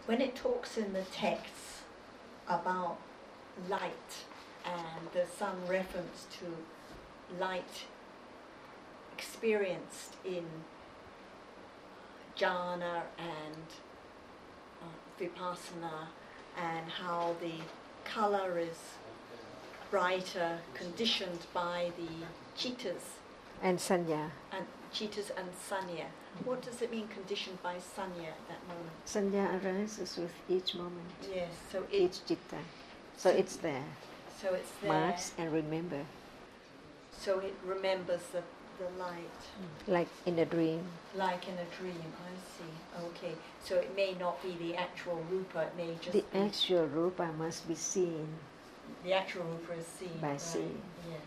when it talks in the text about light, and there's some reference to light experienced in jhana and vipassana, and how the color is brighter, conditioned by the chittas and sanya. And chittas and sanya. What does it mean, conditioned by sanya at that moment? Sanya arises with each moment. Yes, so each citta. So it's there. So it's there. Marks and remember. So it remembers the light. Like in a dream. Like in a dream, I see. Okay. So it may not be the actual rupa, it may just be... The actual rupa must be seen. The actual rupa is seen. By right? seeing. Yes,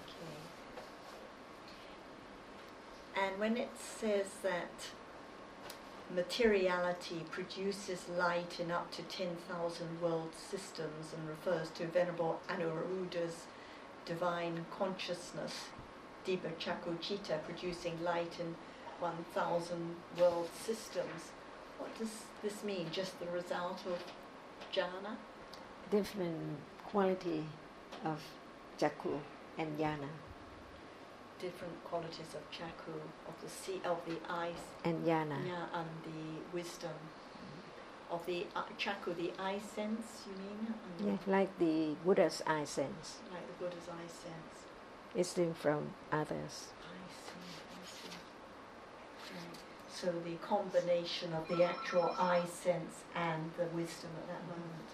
okay. And when it says that materiality produces light in up to 10,000 world systems and refers to Venerable Anuruddha's divine consciousness, Dipa Chakku Citta, producing light in 1,000 world systems. What does this mean? Just the result of jhana? Different quality of chakku and jhana. Different qualities of chakku, of the eyes, and jhana, and the wisdom. Of the chakku, the eye sense, you mean? Yeah, like the Buddha's eye sense. Like the Buddha's eye sense. It's different from others. I see. Right. So the combination of the actual eye sense and the wisdom at that moment.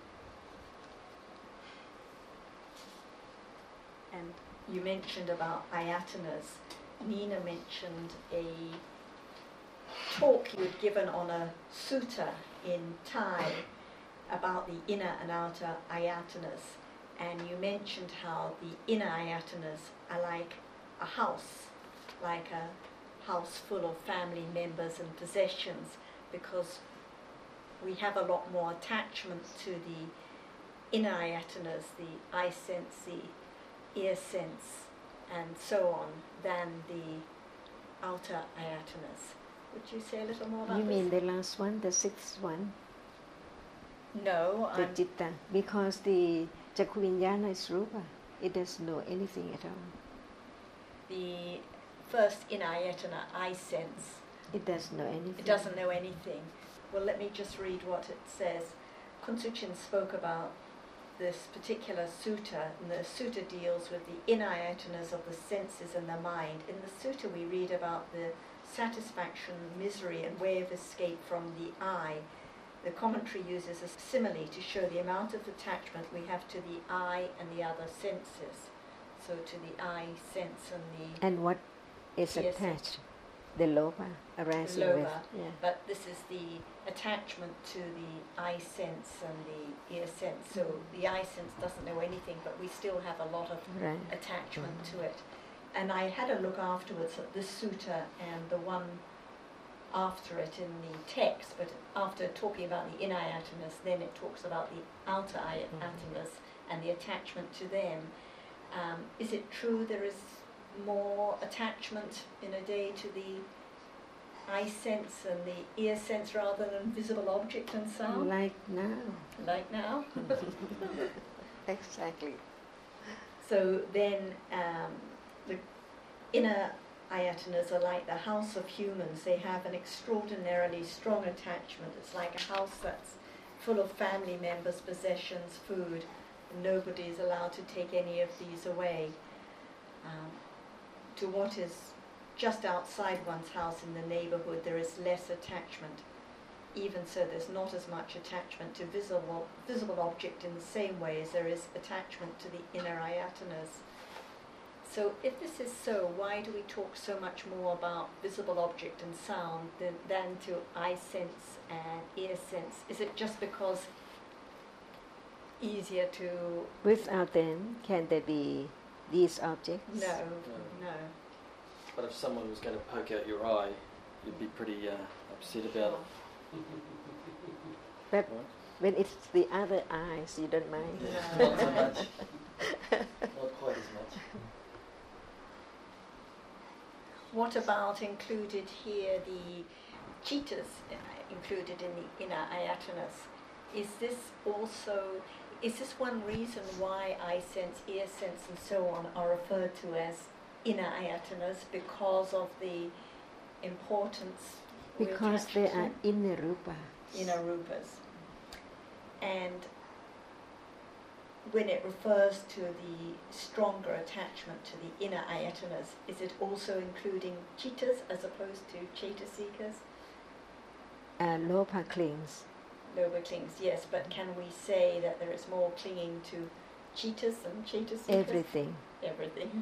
And you mentioned about ayatanas. Nina mentioned a talk you had given on a sutta in Thai about the inner and outer ayatanas. And you mentioned how the inner ayatanas are like a house full of family members and possessions, because we have a lot more attachment to the inner ayatanas, the eye sense, the ear sense, and so on, than the outer ayatanas. Would you say a little more about this? You mean the last one, the sixth one? No, the citta, because the chakku viññāna is rupa. It doesn't know anything at all. The first inner ayatana, eye sense. It doesn't know anything. It doesn't know anything. Well, let me just read what it says. Kunsuchin spoke about this particular sutta, and the sutta deals with the inner ayatanas of the senses and the mind. In the sutta we read about the satisfaction, misery, and way of escape from the eye. The commentary uses a simile to show the amount of attachment we have to the eye and the other senses. So to the eye sense and the... And what is attached? The loba arising with... Yeah. But this is the attachment to the eye sense and the ear sense. So the eye sense doesn't know anything, but we still have a lot of attachment to it. And I had a look afterwards at this sutta and the one after it in the text, but after talking about the inner ayatanas, then it talks about the outer ayatanas and the attachment to them. Is it true there is more attachment in a day to the eye sense and the ear sense rather than visible object and sound? Like now. Like now? Exactly. So then the inner ayatanas are like the house of humans. They have an extraordinarily strong attachment. It's like a house that's full of family members, possessions, food. And nobody is allowed to take any of these away. To what is just outside one's house in the neighborhood, there is less attachment. Even so, there's not as much attachment to visible object in the same way as there is attachment to the inner ayatanas. So if this is so, why do we talk so much more about visible object and sound than to eye sense and ear sense? Is it just because easier to... Without them, can there be these objects? No. But if someone was going to poke out your eye, you'd be pretty upset about it. But when it's the other eyes, you don't mind? Yeah, not so much. Not quite as much. What about included here the chittas? included in the inner ayatanas. Is this one reason why eye sense, ear sense, and so on are referred to as inner ayatanas, because of the importance? Because they are inner rupa. Inner rupas. And when it refers to the stronger attachment to the inner ayatanas, is it also including chittas as opposed to chaitasikas? Lopa clings. Loba clings, yes, but can we say that there is more clinging to chittas than chaitasikas? Everything. Everything.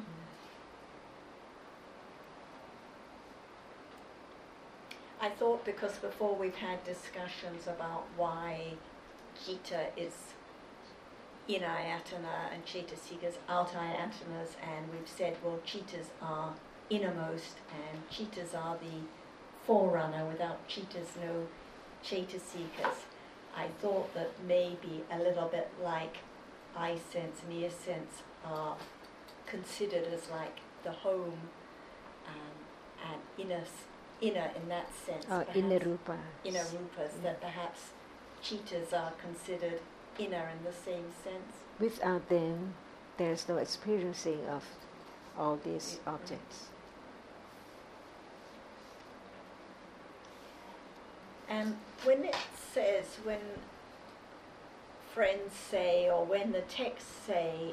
I thought, because before we've had discussions about why citta is inner ayatana and chaitasikas outer ayatanas, and we've said, well, chittas are innermost and chittas are the forerunner. Without chittas, no chaitasikas. I thought that maybe a little bit like eye sense and ear sense are considered as like the home and inner in that sense. Inner rupa. Inner rupas, that perhaps chittas are considered inner in the same sense. Without them, there is no experiencing of all these objects. And when it says, when friends say, or when the texts say,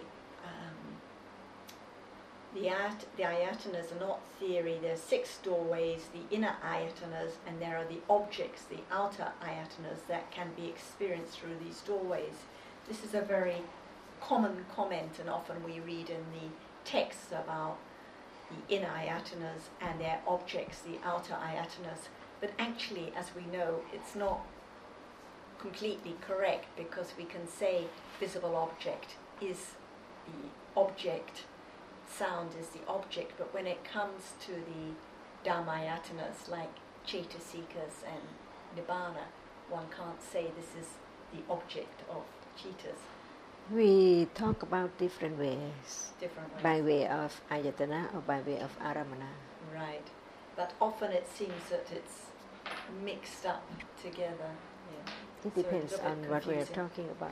the ayatanas are not theory, there are 6 doorways, the inner ayatanas, and there are the objects, the outer ayatanas, that can be experienced through these doorways. This is a very common comment, and often we read in the texts about the inner ayatanas and their objects, the outer ayatanas. But actually, as we know, it's not completely correct, because we can say visible object is the object, sound is the object, but when it comes to the dhammayatanas like chaitasikas and nibbana, one can't say this is the object of chittas. We talk about different ways. Different ways. By way of ayatana or by way of aramana. Right. But often it seems that it's mixed up together. Yeah. It depends on what we are talking about.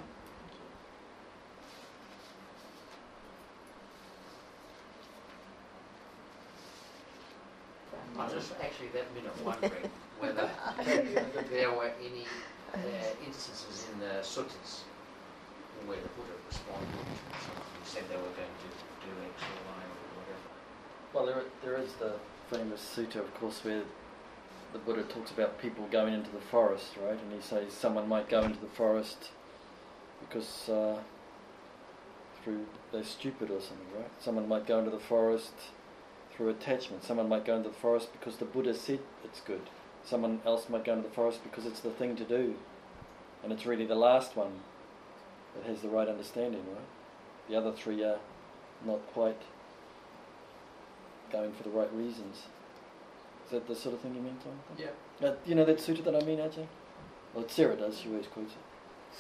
I was just actually that minute wondering whether there were any instances in the suttas where the Buddha responded to something. He said they were going to do X or Y or whatever. Well, there is the famous sutta, of course, where the Buddha talks about people going into the forest, right? And he says someone might go into the forest because they're stupid or something, right? Someone might go into the forest through attachment. Someone might go into the forest because the Buddha said it's good. Someone else might go into the forest because it's the thing to do. And it's really the last one that has the right understanding, right? The other 3 are not quite going for the right reasons. Is that the sort of thing you mean, Tom? Yeah. You know that sutta that I mean, Ajahn? Well, Sarah does, she always quotes it.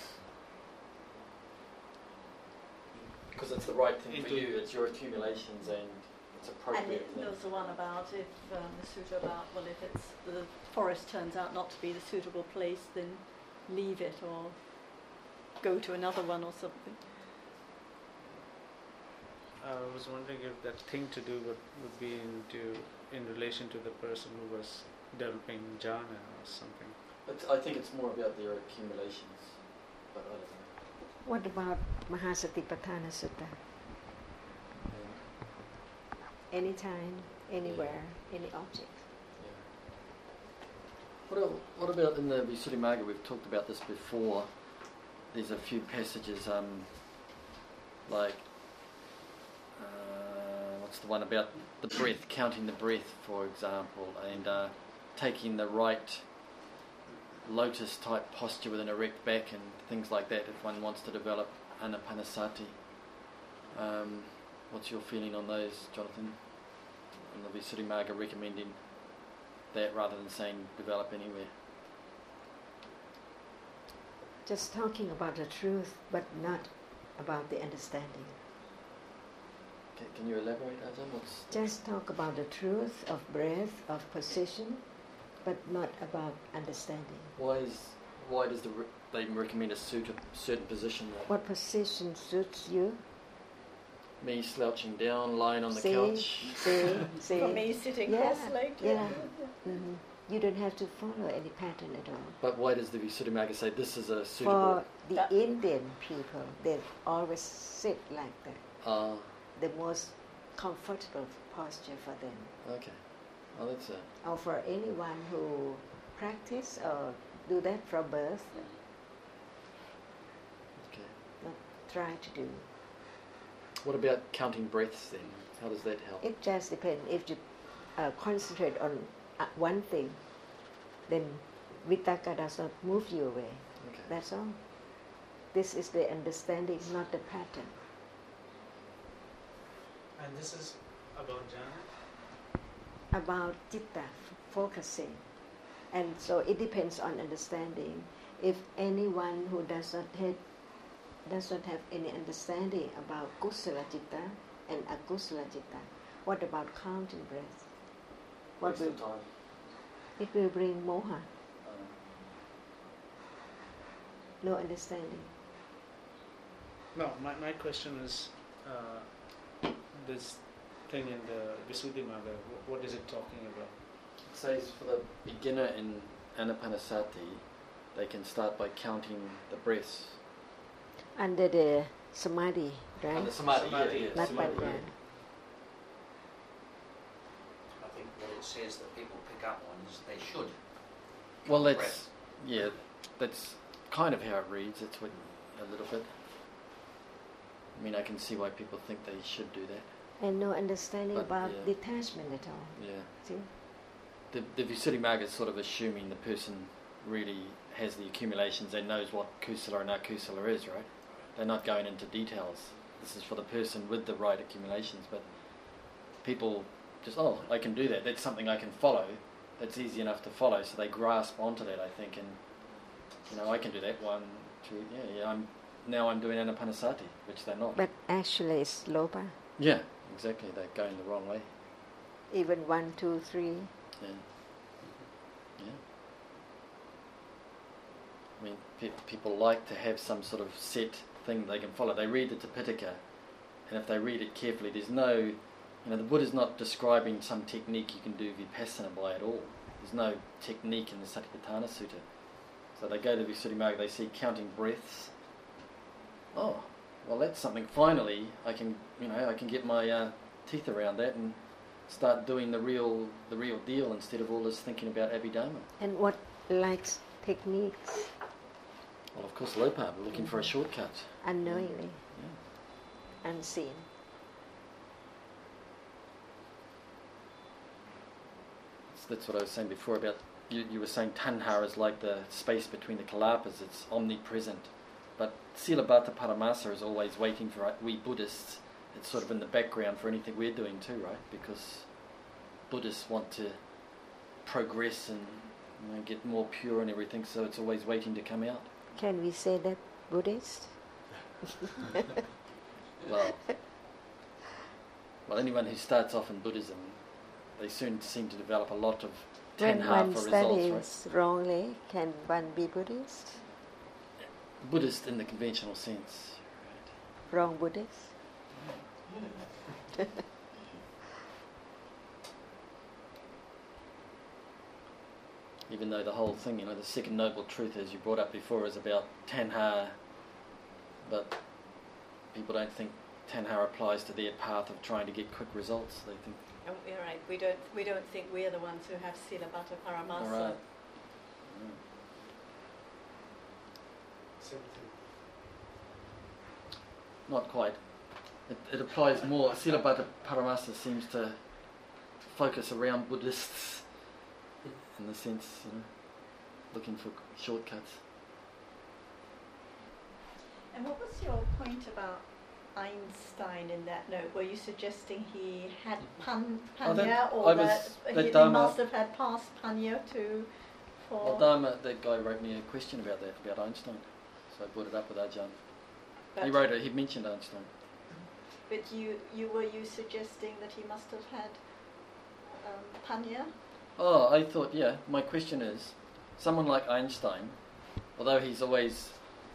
Because it's the right thing for you, it's your accumulations and it's appropriate. And there's the one about if the sutta about, well, if it's the forest turns out not to be the suitable place, then leave it or go to another one or something. I was wondering if that thing to do would be in relation to the person who was developing jhana or something. But I think it's more about their accumulations, but I don't know. What about Mahasatipatthana Sutta? Anytime, anywhere, any object. Yeah. What about in the Visuddhimagga? We've talked about this before. There's a few passages, like what's the one about the breath, counting the breath, for example, and taking the right lotus type posture with an erect back and things like that if one wants to develop anapanasati. What's your feeling on those, Jonathan? On the Visuddhimagga recommending that rather than saying develop anywhere? Just talking about the truth, but not about the understanding. Can you elaborate, Ajahn? Just talk about the truth of breath, of position, but not about understanding. Why does they recommend a certain position? What position suits you? Me slouching down, lying on the See, couch. see. For me, sitting Yeah, cross-legged. yeah. Mm-hmm. You don't have to follow any pattern at all. But why does the Visuddhimagga say this is a suitable? For the Indian people, they always sit like that. The most comfortable posture for them. Okay. Oh, that's it. Or for anyone who practice or do that from birth, Okay. not try to do. What about counting breaths then? How does that help? It just depends. If you concentrate on one thing, then Vitakka does not move you away. Okay. That's all. This is the understanding, not the pattern. And this is about jhana? About citta, focusing. And so it depends on understanding. If anyone who does not have any understanding about kusala citta and akusala citta, what about counting breath? What will, time? it will bring moha, no understanding. No, my question is this thing in the Visuddhimagga, what is it talking about? It says for the beginner in Anapanasati, they can start by counting the breaths. Under the samadhi, right? And the samadhi, yeah. Not samadhi, panya. I think what it says that people pick up on is they should. Well, count that's that's kind of how it reads. It's what a little bit. I mean, I can see why people think they should do that. And no understanding But, about yeah. detachment at all. Yeah. See? The Visuddhimagga is sort of assuming the person really has the accumulations and knows what kusala and akusala is, right? They're not going into details. This is for the person with the right accumulations, but people just, I can do that. That's something I can follow. That's easy enough to follow, so they grasp onto that, I think, and I can do that. 1, 2, I'm doing Anapanasati, which they're not. But actually it's lopa. Yeah, exactly. They're going the wrong way. Even 1, 2, 3. Yeah. Yeah. I mean, people like to have some sort of set thing they can follow. They read the Tipitaka, and if they read it carefully, there's no, the Buddha's not describing some technique you can do Vipassana by at all. There's no technique in the Satipatthana Sutta. So they go to Visuddhimagga, they see counting breaths. Oh, well, that's something. Finally, I can get my teeth around that and start doing the real deal instead of all this thinking about Abhidhamma. And what likes techniques Well, of course, Lopa, we're looking for a shortcut. unknowingly, Yeah. unseen. That's what I was saying before about, you were saying tanha is like the space between the kalapas, it's omnipresent. But Silabhata Paramasa is always waiting for we Buddhists. It's sort of in the background for anything we're doing too, right? Because Buddhists want to progress and get more pure and everything, so it's always waiting to come out. Can we say that Buddhist? Well, anyone who starts off in Buddhism, they soon seem to develop a lot of When tanha one for results, right? studies wrongly, can one be Buddhist? Buddhist in the conventional sense, right? Wrong Buddhist? Even though the whole thing, the second noble truth, as you brought up before, is about tanha, but people don't think tanha applies to their path of trying to get quick results. They think, Oh, you're right. We don't think we're the ones who have Silabhata Paramasa. all right. Same thing. Not quite. It applies more. Silabhata Paramasa seems to focus around Buddhists in the sense, looking for shortcuts. And what was your point about Einstein in that note? Were you suggesting he had panya, or that he must have had past panya Well, Dharma, that guy wrote me a question about that, about Einstein. So I brought it up with Ajahn. He mentioned Einstein. But were you suggesting that he must have had panya? Oh, I thought, my question is, someone like Einstein, although he's always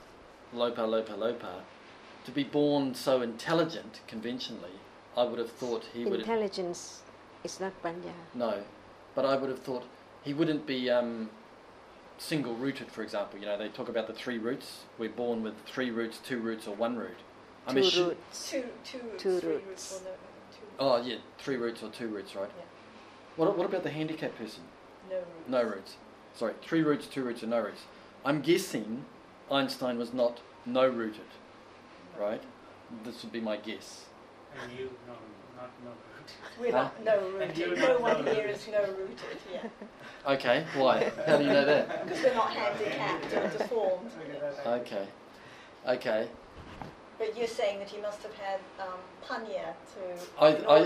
lopa, to be born so intelligent conventionally, I would have thought he would... Intelligence is not panya. No, but I would have thought he wouldn't be single-rooted, for example. They talk about the 3 roots. We're born with 3 roots, 2 roots, or 1 root. Two roots. Two roots. Oh, yeah, 3 roots or 2 roots, right? Yeah. What about the handicapped person? No roots. No roots. Sorry, 3 roots, 2 roots, and no roots. I'm guessing Einstein was not no-rooted, right? This would be my guess. And you, no, not no rooted. We're not no-rooted. No one here is no-rooted, yeah. Okay, why? How do you know that? Because we're not handicapped or deformed. Okay. But you're saying that he must have had panya to...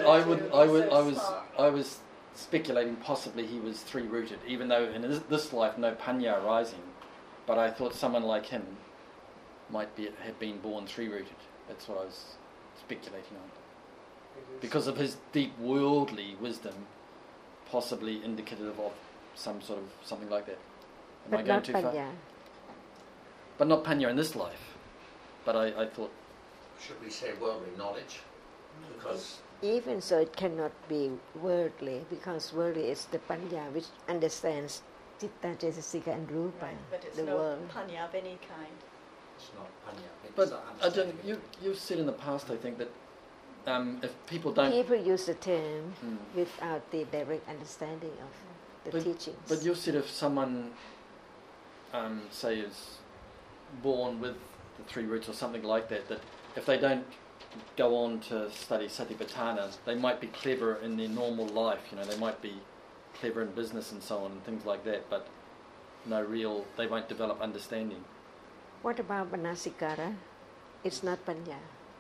I was speculating possibly he was 3-rooted, even though in this life no panya arising. But I thought someone like him might have been born 3-rooted. That's what I was speculating on. Because of his deep worldly wisdom, possibly indicative of something like that. Am I going too far? But not panya in this life. But I thought... Should we say worldly knowledge? Because... Even so, it cannot be worldly, because worldly is the panya, which understands citta, cetasika, and rupa, right, but it's the no world. Panya of any kind. It's not panya. But I don't. You've said in the past, I think, that if people don't... People use the term without the direct understanding of the teachings. But you said if someone, say, is born with the 3 roots or something like that, that if they don't go on to study Satipatthana, they might be clever in their normal life. They might be clever in business and so on and things like that, but they won't develop understanding. What about Manasikara? It's not panya.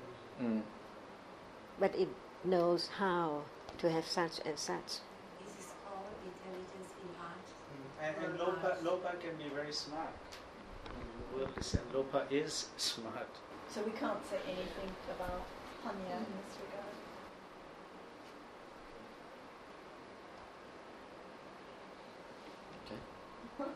But it knows how to have such and such. This is all intelligence in heart. And Lopa can be very smart. The world is saying Lopa is smart. So we can't say anything about panya in this regard. Okay.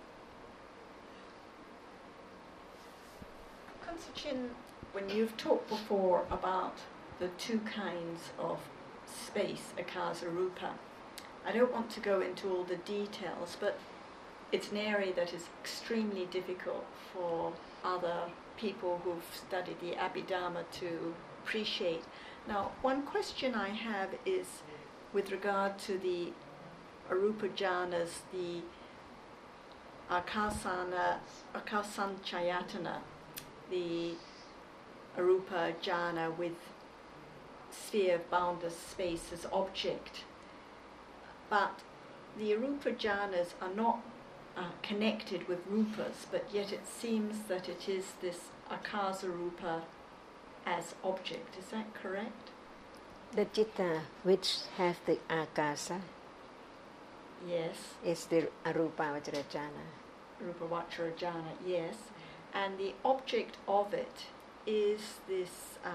Kansuchin, when you've talked before about the 2 kinds of space, akasa, rupa, I don't want to go into all the details, but it's an area that is extremely difficult for other people who've studied the Abhidharma to appreciate. Now, one question I have is with regard to the arupa jhanas, the akasanchayatana, the arupa jhana with sphere of boundless space as object. But the arupa jhanas are not connected with rupas, but yet it seems that it is this akasa rupa as object. Is that correct? The citta which has the akasa, yes, is the arupa vajrajana. Rupa vajrajana, yes. And the object of it is this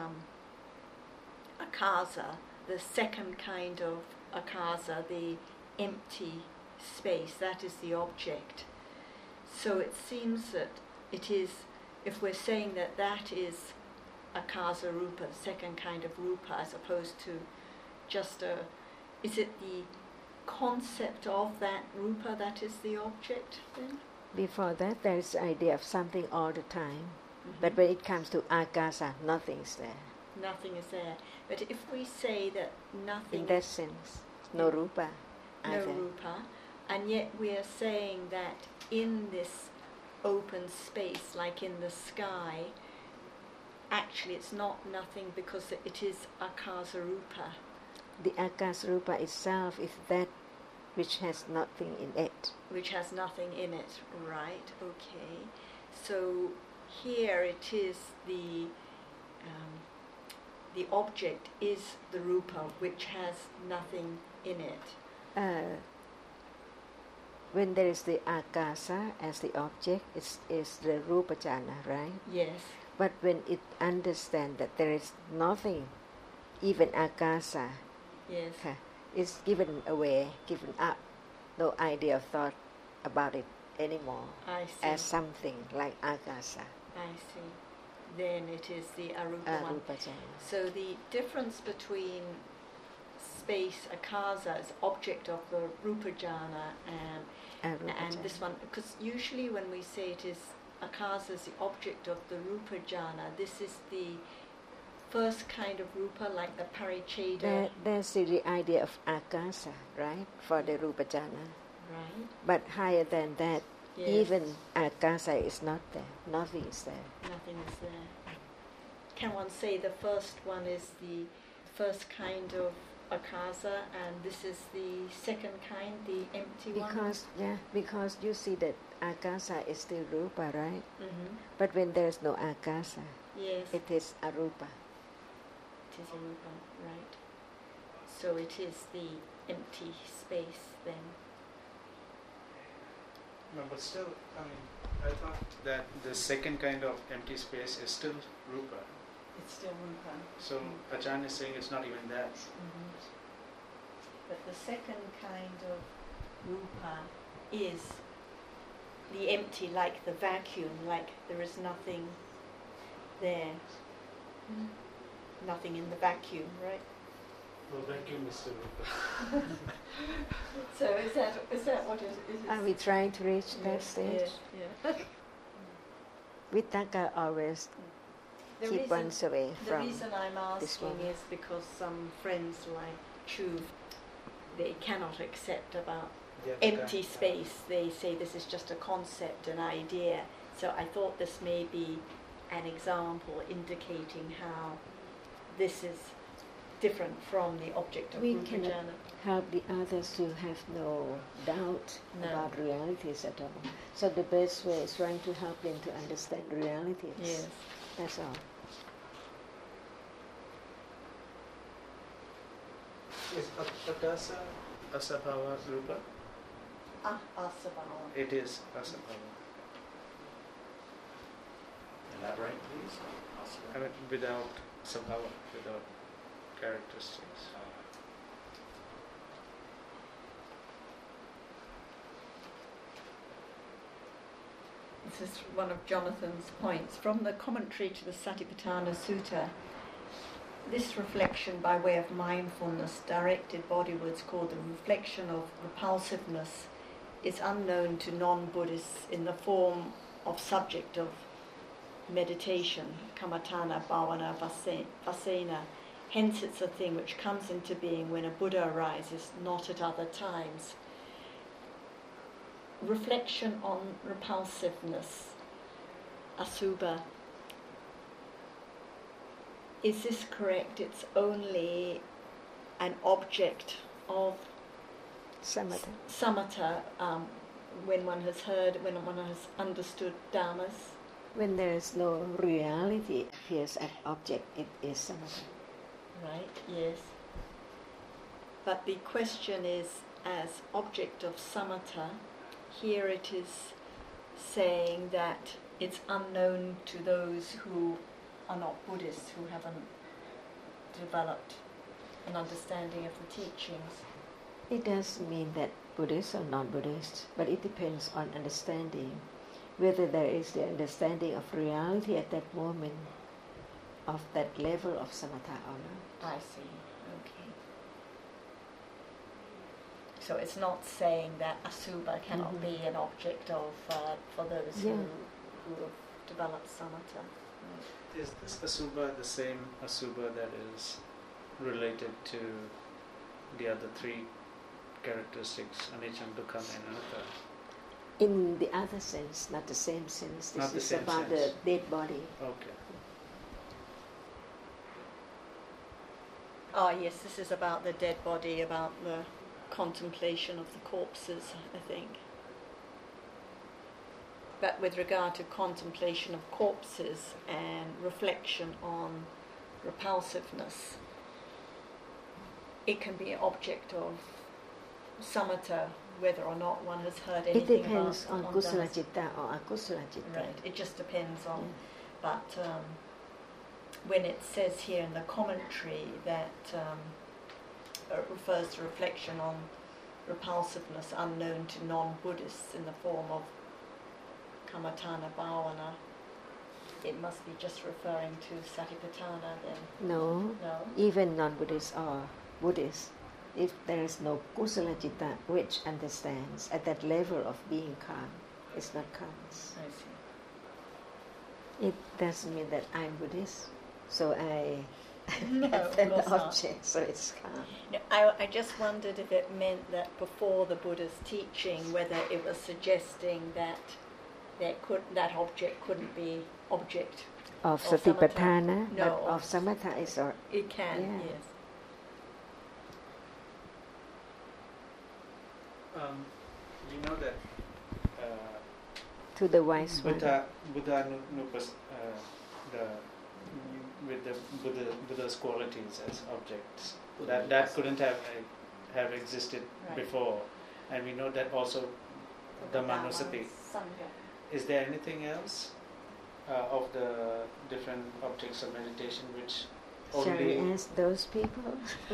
akasa, the second kind of akasa, the empty space. That is the object. So it seems that it is, if we're saying that that is akasa rupa, the second kind of rupa, as opposed to just is it the concept of that rupa that is the object then? Before that, there is the idea of something all the time. But when it comes to akasa, nothing's there. Nothing is there. But if we say that nothing... In that sense, no rupa. No rupa. And yet we are saying that in this open space, like in the sky, actually it's not nothing because it is akasa rupa. The akasa rupa itself is that which has nothing in it. Which has nothing in it, right, okay. So here it is the object is the rupa which has nothing in it. When there is the akasa as the object, is the rupa jhana, right? Yes. But when it understands that there is nothing, even akasa, yes, is given away, given up, no idea of thought about it anymore I see. as something like akasa. I see. Then it is the arupa one. Arupa jhana. So the difference between space akasa as object of the rupa jhana and Arupa this jhana. one, because usually when we say it is akasa is the object of the rupa jhana, this is the first kind of rupa, like the paricheda. That's the idea of akasa, right, for the rupa jhana. Right. But higher than that, Yes. even akasa is not there. Nothing is there. Nothing is there. Can one say the first one is the first kind of akasa, and this is the second kind, the empty one? Because you see that akasa is still rupa, right? Mm-hmm. But when there is no akasa, Yes, it is arupa. it is arupa, right. So it is the empty space then. No, but still, I mean, I thought that the second kind of empty space is still rupa. It's still rupa. So Ajahn is saying it's not even that. Mm-hmm. But the second kind of rupa is the empty, like the vacuum, like there is nothing there. Nothing in the vacuum, right? Well, vacuum is still rupa. So is that what it is? Are we trying to reach that stage? Yeah. Vitakka always The keep reason- ones away The from reason I'm this asking one. is because some friends like Chu, they cannot accept about Yeah, empty space. They say this is just a concept, an idea. So I thought this may be an example indicating how this is different from the object of We Rupa cannot jhana. help the others to have no doubt No. about realities at all. So the best way is trying to help them to understand realities. Yes. That's all. Is Akasa Asabhava rupa? Asabhava. It is Asabhava. Elaborate, please. I mean, without Sabhava, without characteristics. This is one of Jonathan's points. From the commentary to the Satipatthana Sutta, this reflection by way of mindfulness directed bodywards, called the reflection of repulsiveness, is unknown to non-Buddhists in the form of subject of meditation, kamatana, bhavana, vasena. Hence it's a thing which comes into being when a Buddha arises, not at other times. Reflection on repulsiveness, asubha. Is this correct? It's only an object of Samatha. samatha when one has heard, when one has understood dhammas. When there is no reality appears as object, it is samatha. Right, yes. But the question is, as object of samatha, here it is saying that it's unknown to those who are not Buddhists, who haven't developed an understanding of the teachings. It doesn't mean that Buddhists or non-Buddhists, but it depends on understanding, whether there is the understanding of reality at that moment, of that level of samatha or not. I see, okay. So it's not saying that asubha cannot be an object of, for those who have developed samatha. Right. Is this Asubha the same Asubha that is related to the other three characteristics, anicca, dukkha, and anatta? In the other sense, not the same sense. This Not the is same about sense. the dead body. Okay. Ah, yes, this is about the dead body, about the contemplation of the corpses, I think. But with regard to contemplation of corpses and reflection on repulsiveness, it can be an object of samatha, whether or not one has heard It anything depends about on kusala dhammas. citta or akusala citta. Right, it just depends on. But when it says here in the commentary that it refers to reflection on repulsiveness unknown to non-Buddhists in the form of Kammatthana Bhavana, it must be just referring to Satipatthana then? No, No? even non-Buddhists or Buddhists, if there is no kusala citta which understands at that level of being calm, it's not calm. I see. It doesn't mean that I'm Buddhist, so I No, of attend course the not. object, so it's calm. No, I just wondered if it meant that before the Buddha's teaching, whether it was suggesting that that object couldn't be object. Of Or Satipatthana, No, but of- of Samatha is or It can, Yeah. yes. We know that to the wise one. Buddha Nupas, with the Buddha's qualities as objects, that couldn't have existed Right. before, and we know that also Dhammanusati. Sangha. Is there anything else of the different objects of meditation which Shall we only ask those people?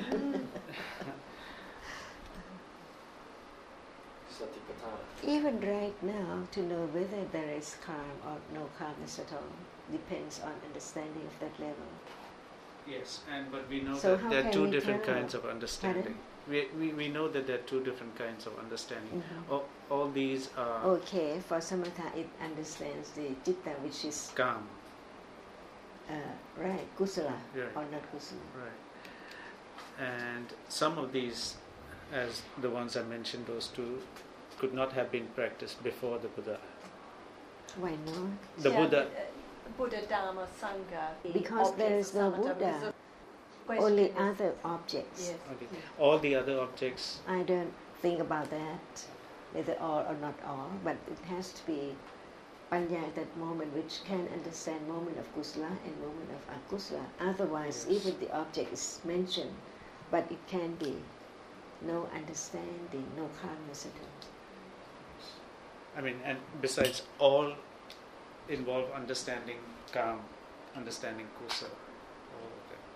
Satipatthana. Even right now, to know whether there is calm or no calmness at all depends on understanding of that level. Yes, but we know So that how there are can two we different tell? kinds of understanding. We know that there are two different kinds of understanding. Mhm. All these are Okay, for samatha it understands the citta which is calm, right, kusala Right. or not kusala. right? And some of these, as the ones I mentioned, those two, could not have been practiced before the Buddha. Why not? The Yeah, Buddha, Buddha, Dharma, Sangha. the Because there objects is of no samatha, Buddha. because the Only question is- other objects. Yes. okay. All the other objects, I don't think about that, whether all or not all, but it has to be panya at that moment which can understand moment of kusala and moment of akusala. Otherwise, Yes. even the object is mentioned, but it can be no understanding, no calmness at all. I mean, and besides, all involve understanding calm, understanding kusa, all of them.